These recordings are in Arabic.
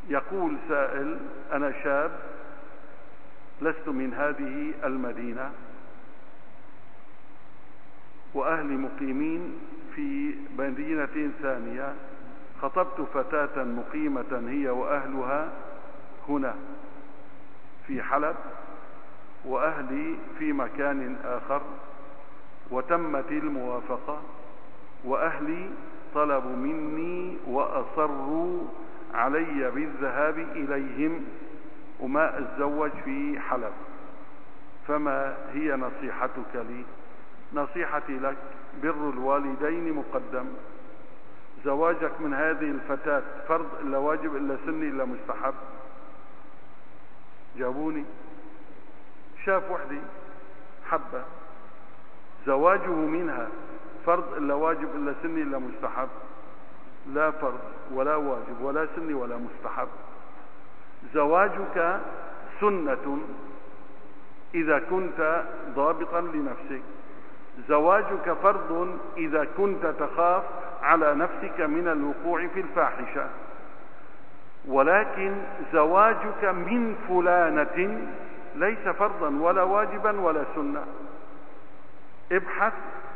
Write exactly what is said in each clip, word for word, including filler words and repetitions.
يقول سائل: أنا شاب لست من هذه المدينة وأهلي مقيمين في مدينة ثانية، خطبت فتاة مقيمة هي وأهلها هنا في حلب وأهلي في مكان آخر، وتمت الموافقة، وأهلي طلبوا مني وأصروا علي بالذهاب إليهم وما أتزوج في حلب، فما هي نصيحتك لي؟ نصيحتي لك: بر الوالدين مقدم. زواجك من هذه الفتاة فرض إلا واجب إلا سني إلا مستحب؟ جابوني. شاف وحدي حبة، زواجه منها فرض إلا واجب إلا سني إلا مستحب؟ لا فرض ولا واجب ولا سني ولا مستحب. زواجك سنة إذا كنت ضابطا لنفسك، زواجك فرض إذا كنت تخاف على نفسك من الوقوع في الفاحشة، ولكن زواجك من فلانة ليس فرضا ولا واجبا ولا سنة. ابحث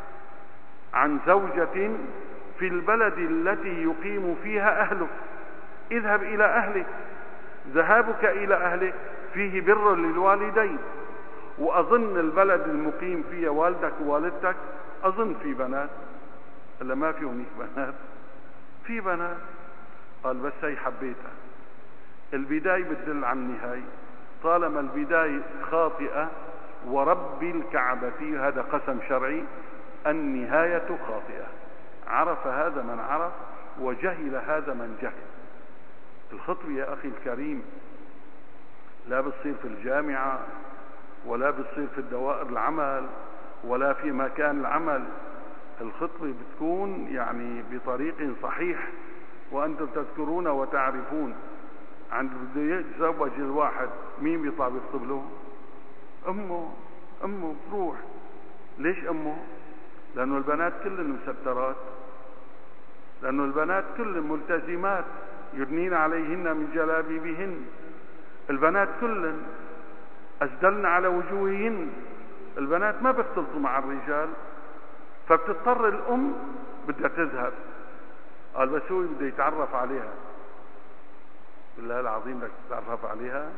عن زوجة في البلد التي يقيم فيها أهلك، اذهب إلى أهلك. ذهابك إلى أهلك فيه بر للوالدين، وأظن البلد المقيم فيه والدك ووالدتك أظن في بنات، إلا ما في هناك بنات؟ في بنات. قال: بس هي حبيتها. البداية بتدل عن النهاية، طالما البداية خاطئة ورب الكعبة، هذا قسم شرعي، النهاية خاطئة. عرف هذا من عرف وجهل هذا من جهل. الخطبة يا أخي الكريم لا بتصير في الجامعة ولا بتصير في الدوائر العمل ولا في مكان العمل. الخطبة بتكون يعني بطريق صحيح، وأنتم تذكرون وتعرفون. عند بده يتزوج الواحد مين بيطلع بيخطب له؟ أمه. أمه بتروح. ليش أمه؟ لأنه البنات كلن مسترات، لأنه البنات كلن ملتزمات يدنين عليهن من جلابيبهن. البنات كلن أسدلن على وجوههن. البنات ما بيختلطوا مع الرجال، فبتضطر الأم بدها تذهب. قال: بس هو بده يتعرف عليها. بالله العظيم بدك تتعرف عليها؟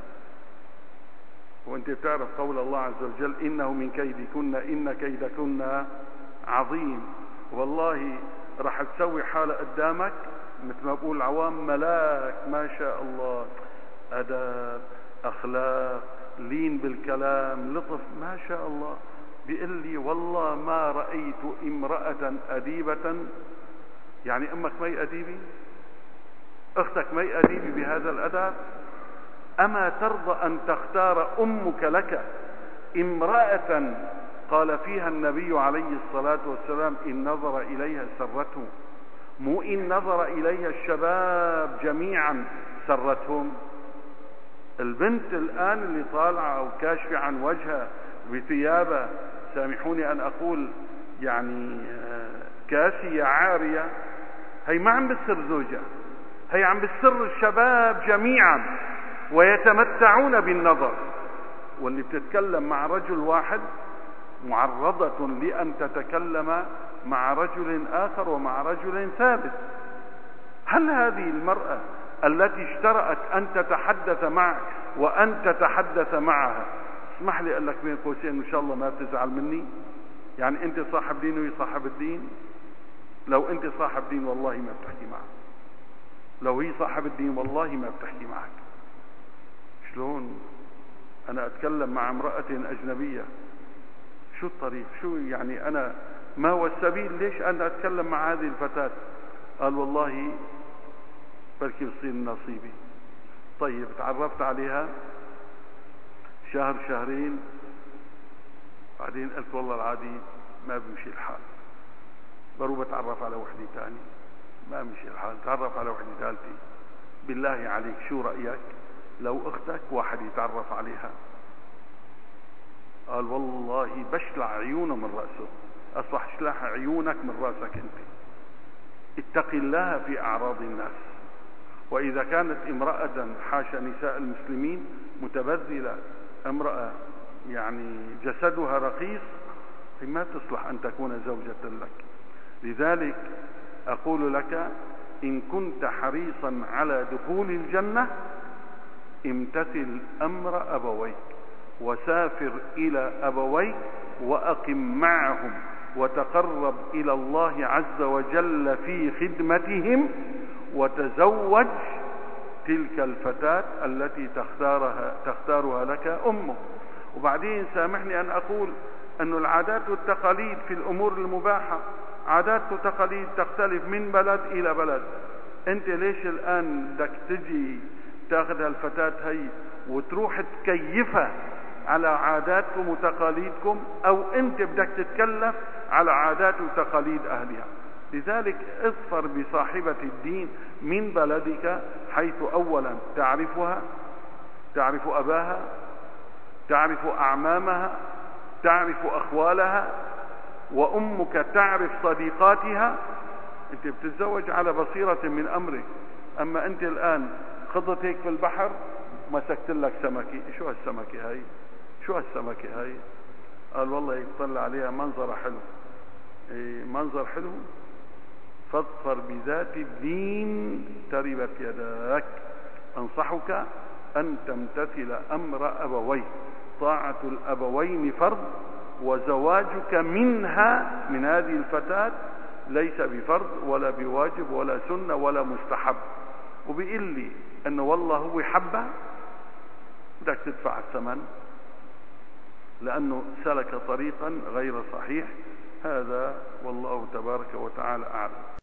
وانت بتعرف قول الله عز وجل: إنه من كيدكن إن كيدكن عظيم. والله راح تسوي حالة قدامك مثل ما بقول العوام ملاك، ما شاء الله، أدب، أخلاق، لين بالكلام، لطف، ما شاء الله. بيقول لي: والله ما رأيت امرأة أديبة. يعني أمك مي أديبي؟ أختك مي أديبي بهذا الأدب؟ أما ترضى أن تختار أمك لك امرأة قال فيها النبي عليه الصلاة والسلام: إن نظر إليها سرته، مو إن نظر إليها الشباب جميعا سرتهم. البنت الآن اللي طالعة وكاشفة عن وجهها بثيابها، سامحوني أن أقول يعني كاسية عارية، هي ما عم بتسر زوجها، هي عم بتسر الشباب جميعا ويتمتعون بالنظر. واللي بتتكلم مع رجل واحد معرضة لأن تتكلم مع رجل آخر ومع رجل ثالث. هل هذه المرأة التي اشترأت أن تتحدث معك وأن تتحدث معها، اسمح لي أقول لك بين قوسين إن شاء الله ما بتزعل مني، يعني أنت صاحب دين وهي صاحب الدين؟ لو أنت صاحب دين والله ما بتحكي معك، لو هي صاحب الدين والله ما بتحكي معك. شلون أنا أتكلم مع امرأة أجنبية؟ شو الطريق؟ شو يعني أنا ما هو السبيل؟ ليش أنا أتكلم مع هذه الفتاة؟ قال: والله بركي بصير نصيبي. طيب تعرفت عليها شهر شهرين، بعدين قلت والله العادي ما بيمشي الحال، بروح بتعرف على وحدة تاني، ما بيمشي الحال، تعرف على وحدة ثالثة. بالله عليك شو رأيك لو أختك واحد يتعرف عليها؟ قال: والله بشلع عيونه من رأسه. أصبح شلح عيونك من رأسك أنت. اتق الله في أعراض الناس، وإذا كانت امرأة حاشا نساء المسلمين متبذلة، امرأة يعني جسدها رخيص، ما تصلح أن تكون زوجة لك. لذلك أقول لك إن كنت حريصا على دخول الجنة امتثل أمر أبويك وسافر إلى أبويك وأقم معهم وتقرب إلى الله عز وجل في خدمتهم، وتزوج تلك الفتاة التي تختارها, تختارها لك أمك. وبعدين سامحني أن أقول أن العادات والتقاليد في الأمور المباحة عادات وتقاليد تختلف من بلد إلى بلد. أنت ليش الآن بدك تجي تاخذ الفتاة هي وتروح تكيفها على عاداتكم وتقاليدكم، أو أنت بدك تتكلف على عادات وتقاليد أهلها؟ لذلك اظفر بصاحبة الدين من بلدك، حيث أولا تعرفها، تعرف أباها، تعرف أعمامها، تعرف أخوالها، وأمك تعرف صديقاتها. أنت بتتزوج على بصيرة من أمرك. أما أنت الآن خضت هيك في البحر مسكت لك سمكة، شو هالسمكة هاي؟ شو هالسمكة هاي؟ قال والله يطلع عليها منظر حلو. إيه منظر حلو؟ فاظفر بذات الدين تربت يداك. أنصحك أن تمتثل أمر أبويك. طاعة الأبوين فرض، وزواجك منها من هذه الفتاة ليس بفرض ولا بواجب ولا سنة ولا مستحب. وبيقول لي أنه والله هو حبه، بدك تدفع الثمن لأنه سلك طريقا غير صحيح. هذا والله تبارك وتعالى أعلم.